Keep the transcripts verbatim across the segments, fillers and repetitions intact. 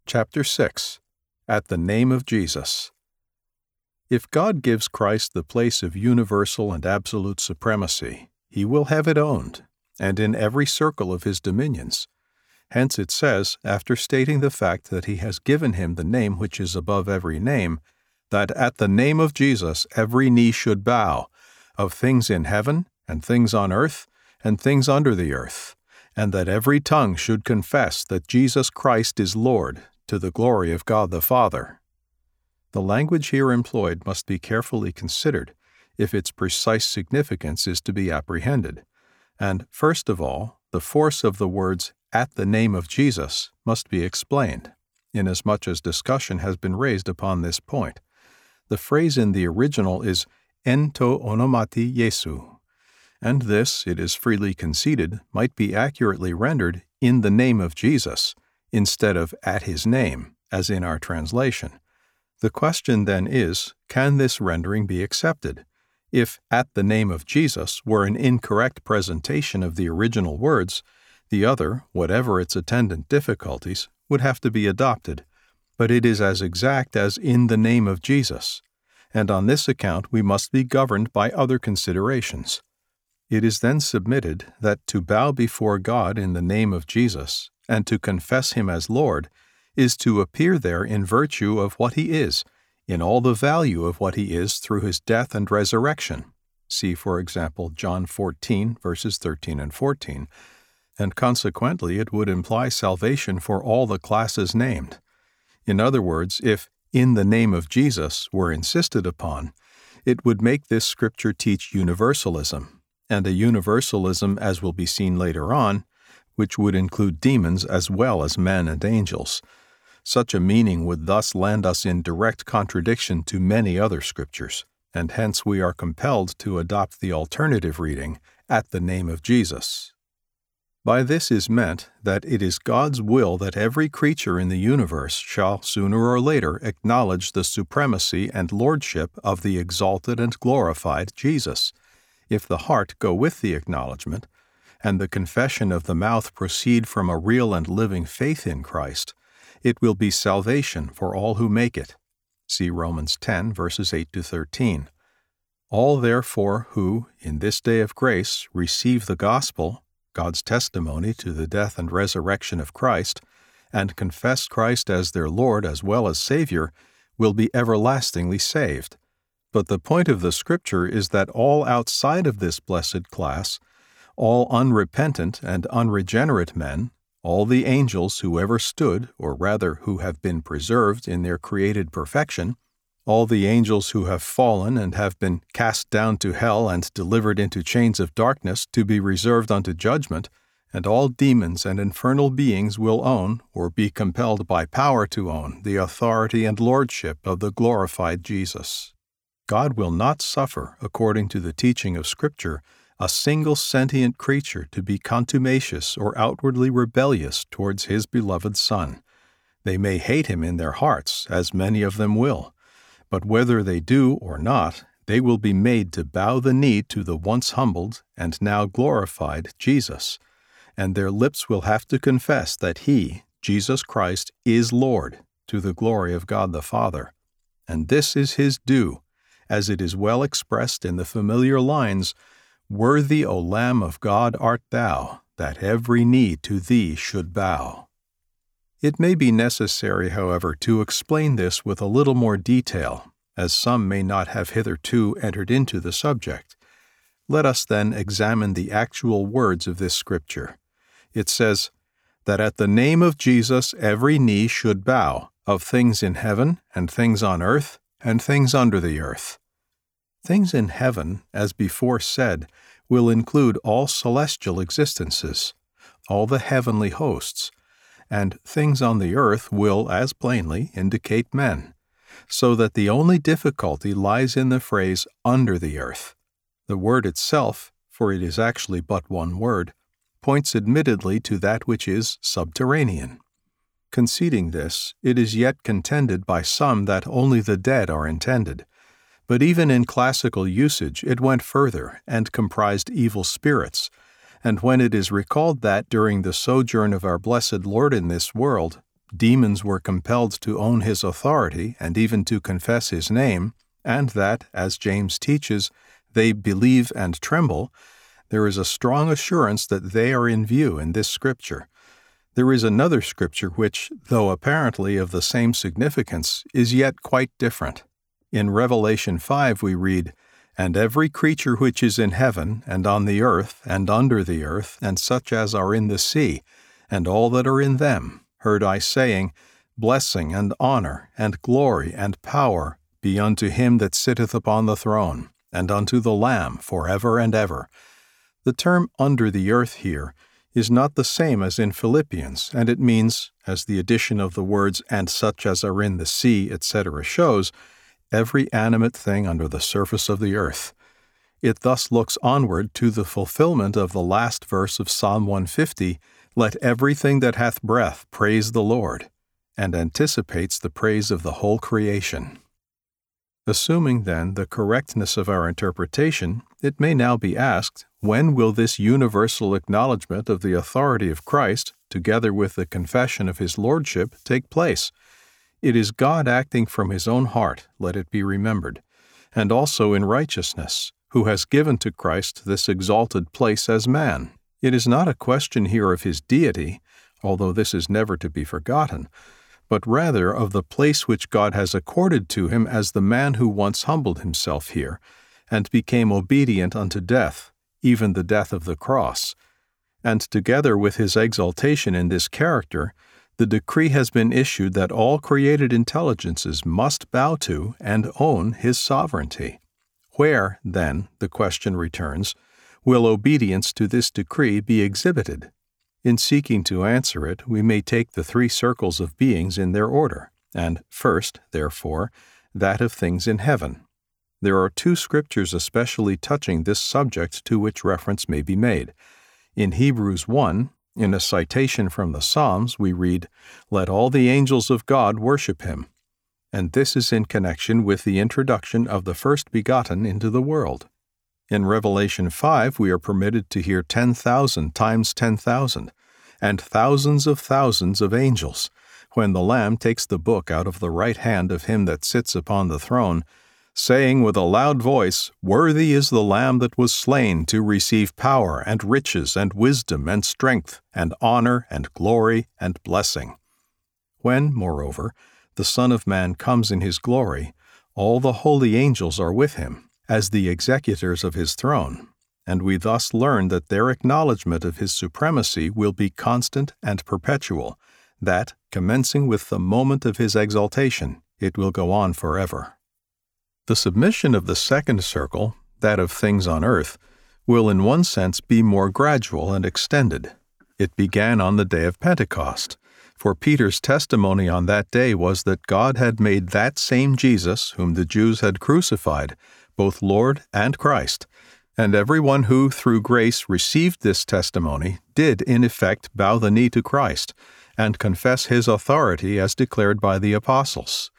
Chapter six. At the Name of Jesus. If God gives Christ the place of universal and absolute supremacy, he will have it owned, and in every circle of his dominions. Hence it says, after stating the fact that he has given him the name which is above every name, that at the name of Jesus every knee should bow, of things in heaven, and things on earth, and things under the earth, and that every tongue should confess that Jesus Christ is Lord, to the glory of God the Father. The language here employed must be carefully considered if its precise significance is to be apprehended, and, first of all, the force of the words "at the name of Jesus" must be explained, inasmuch as discussion has been raised upon this point. The phrase in the original is "en to onomati Jesu," and this, it is freely conceded, might be accurately rendered "in the name of Jesus," instead of "at his name," as in our translation. The question then is, can this rendering be accepted? If "at the name of Jesus" were an incorrect presentation of the original words, the other, whatever its attendant difficulties, would have to be adopted. But it is as exact as "in the name of Jesus," and on this account we must be governed by other considerations. It is then submitted that to bow before God in the name of Jesus, and to confess him as Lord, is to appear there in virtue of what he is, in all the value of what he is through his death and resurrection. See, for example, John fourteen, verses thirteen and fourteen, and consequently it would imply salvation for all the classes named. In other words, if "in the name of Jesus" were insisted upon, it would make this scripture teach universalism, and a universalism, as will be seen later on, which would include demons as well as men and angels. Such a meaning would thus land us in direct contradiction to many other scriptures, and hence we are compelled to adopt the alternative reading, "at the name of Jesus." By this is meant that it is God's will that every creature in the universe shall sooner or later acknowledge the supremacy and lordship of the exalted and glorified Jesus. If the heart go with the acknowledgement, and the confession of the mouth proceed from a real and living faith in Christ, it will be salvation for all who make it. See Romans ten, verses eight to thirteen. All therefore who, in this day of grace, receive the gospel, God's testimony to the death and resurrection of Christ, and confess Christ as their Lord as well as Savior, will be everlastingly saved. But the point of the Scripture is that all outside of this blessed class, all unrepentant and unregenerate men, all the angels who ever stood, or rather who have been preserved in their created perfection, all the angels who have fallen and have been cast down to hell and delivered into chains of darkness to be reserved unto judgment, and all demons and infernal beings will own, or be compelled by power to own, the authority and lordship of the glorified Jesus. God will not suffer, according to the teaching of Scripture, a single sentient creature to be contumacious or outwardly rebellious towards his beloved Son. They may hate him in their hearts, as many of them will, but whether they do or not, they will be made to bow the knee to the once humbled and now glorified Jesus, and their lips will have to confess that he, Jesus Christ, is Lord, to the glory of God the Father. And this is his due, as it is well expressed in the familiar lines, "Worthy, O Lamb of God, art thou, that every knee to thee should bow." It may be necessary, however, to explain this with a little more detail, as some may not have hitherto entered into the subject. Let us then examine the actual words of this scripture. It says, that at the name of Jesus every knee should bow, of things in heaven, and things on earth, and things under the earth. Things in heaven, as before said, will include all celestial existences, all the heavenly hosts, and things on the earth will, as plainly, indicate men, so that the only difficulty lies in the phrase "under the earth." The word itself, for it is actually but one word, points admittedly to that which is subterranean. Conceding this, it is yet contended by some that only the dead are intended. But even in classical usage it went further and comprised evil spirits, and when it is recalled that during the sojourn of our blessed Lord in this world, demons were compelled to own his authority and even to confess his name, and that, as James teaches, they believe and tremble, there is a strong assurance that they are in view in this scripture. There is another scripture which, though apparently of the same significance, is yet quite different. In Revelation five we read, "And every creature which is in heaven, and on the earth, and under the earth, and such as are in the sea, and all that are in them, heard I saying, Blessing and honor, and glory, and power be unto him that sitteth upon the throne, and unto the Lamb forever and ever." The term "under the earth" here is not the same as in Philippians, and it means, as the addition of the words "and such as are in the sea," et cetera shows, every animate thing under the surface of the earth. It thus looks onward to the fulfillment of the last verse of Psalm one fifty, "Let everything that hath breath praise the Lord," and anticipates the praise of the whole creation. Assuming, then, the correctness of our interpretation, it may now be asked, when will this universal acknowledgement of the authority of Christ, together with the confession of his lordship, take place? It is God acting from his own heart, let it be remembered, and also in righteousness, who has given to Christ this exalted place as man. It is not a question here of his deity, although this is never to be forgotten, but rather of the place which God has accorded to him as the man who once humbled himself here, and became obedient unto death, even the death of the cross. And together with his exaltation in this character, the decree has been issued that all created intelligences must bow to and own his sovereignty. Where, then, the question returns, will obedience to this decree be exhibited? In seeking to answer it, we may take the three circles of beings in their order, and first, therefore, that of things in heaven. There are two scriptures especially touching this subject to which reference may be made. In Hebrews one, in a citation from the Psalms, we read, "Let all the angels of God worship him." And this is in connection with the introduction of the first begotten into the world. In Revelation five, we are permitted to hear ten thousand times ten thousand, and thousands of thousands of angels, when the Lamb takes the book out of the right hand of him that sits upon the throne, saying with a loud voice, "Worthy is the Lamb that was slain to receive power and riches and wisdom and strength and honor and glory and blessing." When, moreover, the Son of Man comes in his glory, all the holy angels are with him, as the executors of his throne, and we thus learn that their acknowledgement of his supremacy will be constant and perpetual, that, commencing with the moment of his exaltation, it will go on forever. The submission of the second circle, that of things on earth, will in one sense be more gradual and extended. It began on the day of Pentecost, for Peter's testimony on that day was that God had made that same Jesus, whom the Jews had crucified, both Lord and Christ, and everyone who, through grace, received this testimony did, in effect, bow the knee to Christ and confess his authority as declared by the apostles.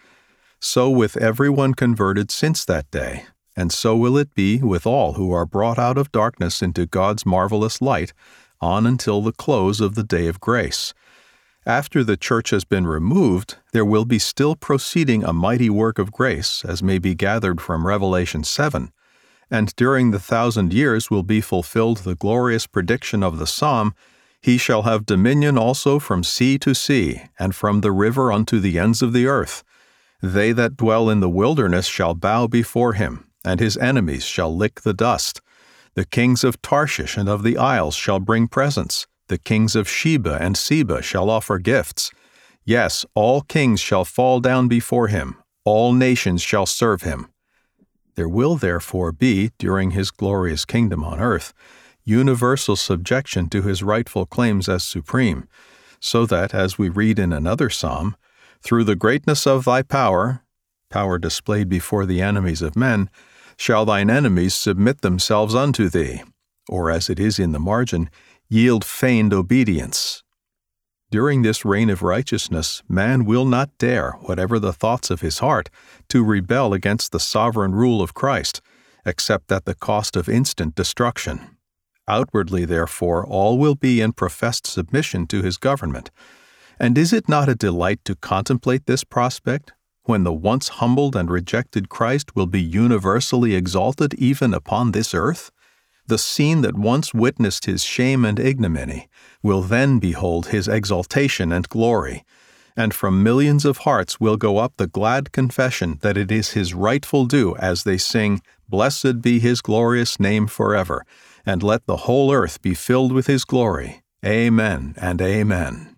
So with everyone converted since that day, and so will it be with all who are brought out of darkness into God's marvelous light, on until the close of the day of grace. After the church has been removed, there will be still proceeding a mighty work of grace, as may be gathered from Revelation seven, and during the thousand years will be fulfilled the glorious prediction of the Psalm, "He shall have dominion also from sea to sea, and from the river unto the ends of the earth. They that dwell in the wilderness shall bow before him, and his enemies shall lick the dust. The kings of Tarshish and of the isles shall bring presents. The kings of Sheba and Seba shall offer gifts. Yes, all kings shall fall down before him. All nations shall serve him." There will therefore be, during his glorious kingdom on earth, universal subjection to his rightful claims as supreme, so that, as we read in another psalm, "Through the greatness of thy power," power displayed before the enemies of men, "shall thine enemies submit themselves unto thee," or as it is in the margin, "yield feigned obedience." During this reign of righteousness, man will not dare, whatever the thoughts of his heart, to rebel against the sovereign rule of Christ, except at the cost of instant destruction. Outwardly, therefore, all will be in professed submission to his government, And is it not a delight to contemplate this prospect, when the once humbled and rejected Christ will be universally exalted even upon this earth? The scene that once witnessed his shame and ignominy will then behold his exaltation and glory, and from millions of hearts will go up the glad confession that it is his rightful due as they sing, "Blessed be his glorious name forever, and let the whole earth be filled with his glory. Amen and amen."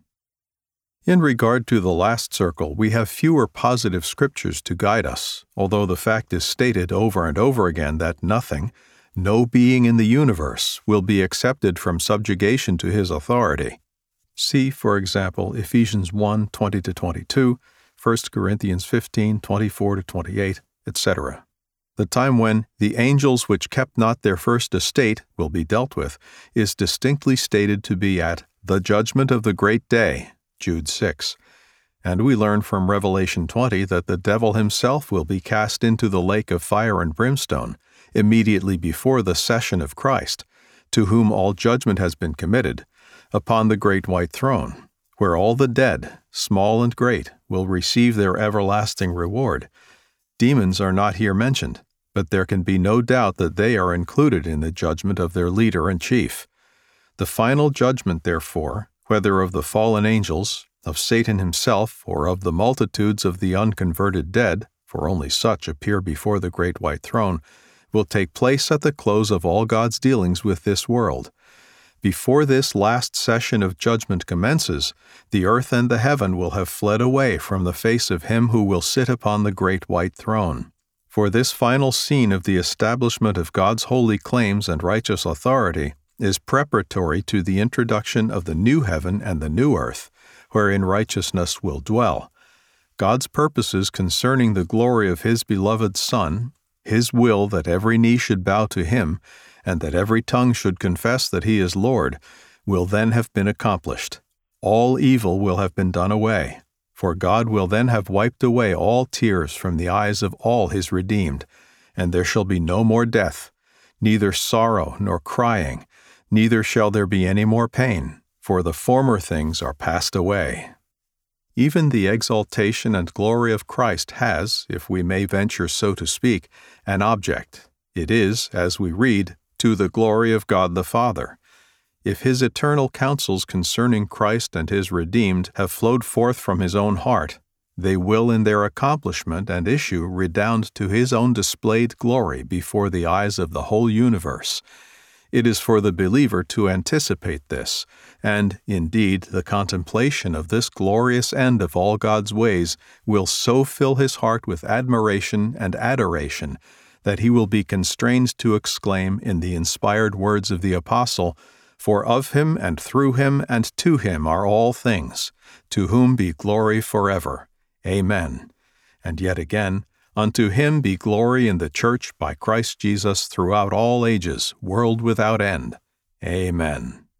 In regard to the last circle, we have fewer positive scriptures to guide us, although the fact is stated over and over again that nothing, no being in the universe, will be accepted from subjugation to his authority. See, for example, Ephesians one twenty to twenty-two, First Corinthians fifteen twenty-four to twenty-eight, et cetera. The time when the angels which kept not their first estate will be dealt with is distinctly stated to be at the judgment of the great day, Jude six. And we learn from Revelation twenty that the devil himself will be cast into the lake of fire and brimstone immediately before the session of Christ, to whom all judgment has been committed, upon the great white throne, where all the dead, small and great, will receive their everlasting reward. Demons are not here mentioned, but there can be no doubt that they are included in the judgment of their leader and chief. The final judgment, therefore, whether of the fallen angels, of Satan himself, or of the multitudes of the unconverted dead, for only such appear before the great white throne, will take place at the close of all God's dealings with this world. Before this last session of judgment commences, the earth and the heaven will have fled away from the face of him who will sit upon the great white throne. For this final scene of the establishment of God's holy claims and righteous authority is preparatory to the introduction of the new heaven and the new earth, wherein righteousness will dwell. God's purposes concerning the glory of his beloved Son, his will that every knee should bow to him, and that every tongue should confess that he is Lord, will then have been accomplished. All evil will have been done away, for God will then have wiped away all tears from the eyes of all his redeemed, and there shall be no more death, neither sorrow nor crying, neither shall there be any more pain, for the former things are passed away. Even the exaltation and glory of Christ has, if we may venture so to speak, an object. It is, as we read, to the glory of God the Father. If his eternal counsels concerning Christ and his redeemed have flowed forth from his own heart, they will in their accomplishment and issue redound to his own displayed glory before the eyes of the whole universe. It is for the believer to anticipate this, and, indeed, the contemplation of this glorious end of all God's ways will so fill his heart with admiration and adoration that he will be constrained to exclaim in the inspired words of the Apostle, "For of him and through him and to him are all things, to whom be glory forever. Amen." And yet again, "Unto him be glory in the church by Christ Jesus throughout all ages, world without end. Amen."